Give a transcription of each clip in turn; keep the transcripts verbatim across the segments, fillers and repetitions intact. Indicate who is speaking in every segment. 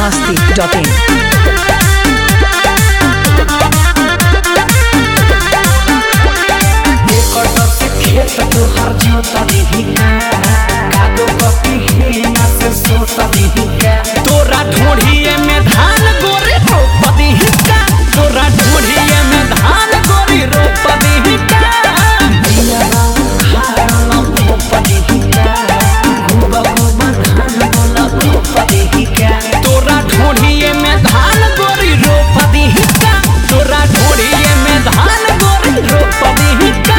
Speaker 1: masti dot in.
Speaker 2: तोरा ढोढ़िए में धान गोरी रोप दीही का तोरा ढोढ़िए में धान गोरी रोप दीही का तोरा ढोढ़िए में धान गोरी रोप दीही का तोरा ढोढ़िए में धान गोरी रोप दीही का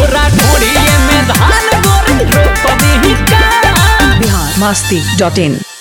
Speaker 1: masti dot in.